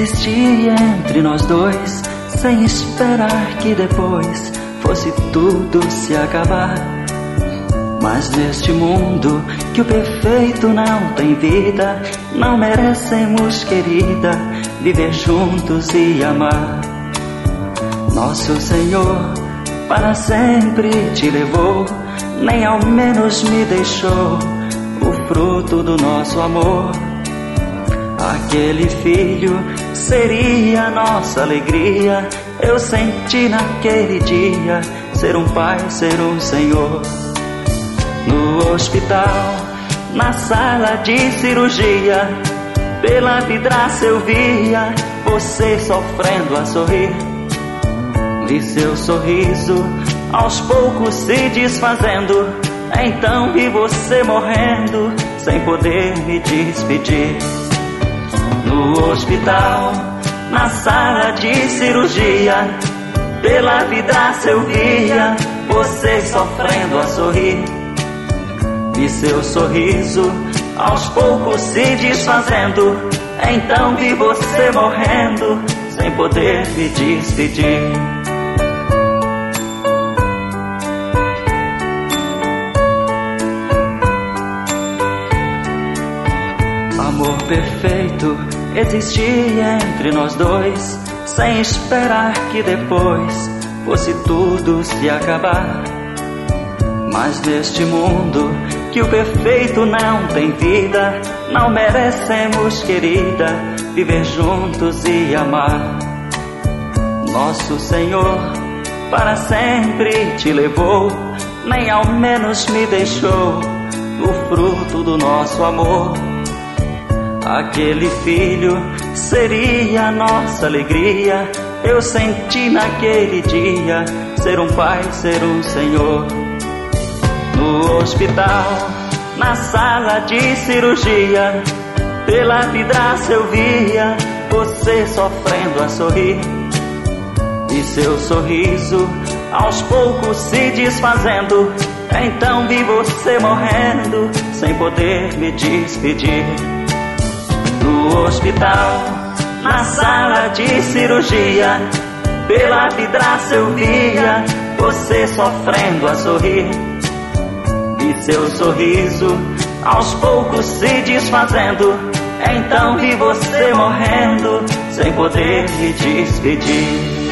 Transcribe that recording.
existir entre nós dois, sem esperar que depois fosse tudo se acabar. Mas neste mundo que o perfeito não tem vida, não merecemos, querida, viver juntos e amar. Nosso Senhor para sempre te levou, nem ao menos me deixou o fruto do nosso amor. Aquele filho seria nossa alegria, eu senti naquele dia ser um pai, ser um Senhor. No hospital, na sala de cirurgia, pela vidraça eu via você sofrendo a sorrir. Vi seu sorriso aos poucos se desfazendo, então vi você morrendo sem poder me despedir. No hospital, na sala de cirurgia, pela vidraça eu via você sofrendo a sorrir. Vi seu sorriso aos poucos se desfazendo, então vi você morrendo sem poder me despedir. Amor perfeito existia entre nós dois, sem esperar que depois fosse tudo se acabar. Mas neste mundo que o perfeito não tem vida, não merecemos, querida, viver juntos e amar. Nosso Senhor para sempre te levou, nem ao menos me deixou o fruto do nosso amor. Aquele filho seria nossa alegria, eu senti naquele dia ser um pai, ser um Senhor. No hospital, na sala de cirurgia, pela vidraça eu via você sofrendo a sorrir. E seu sorriso aos poucos se desfazendo, então vi você morrendo sem poder me despedir. No hospital, na sala de cirurgia, pela vidraça eu via você sofrendo a sorrir. E seu sorriso aos poucos se desfazendo, então vi você morrendo sem poder me despedir.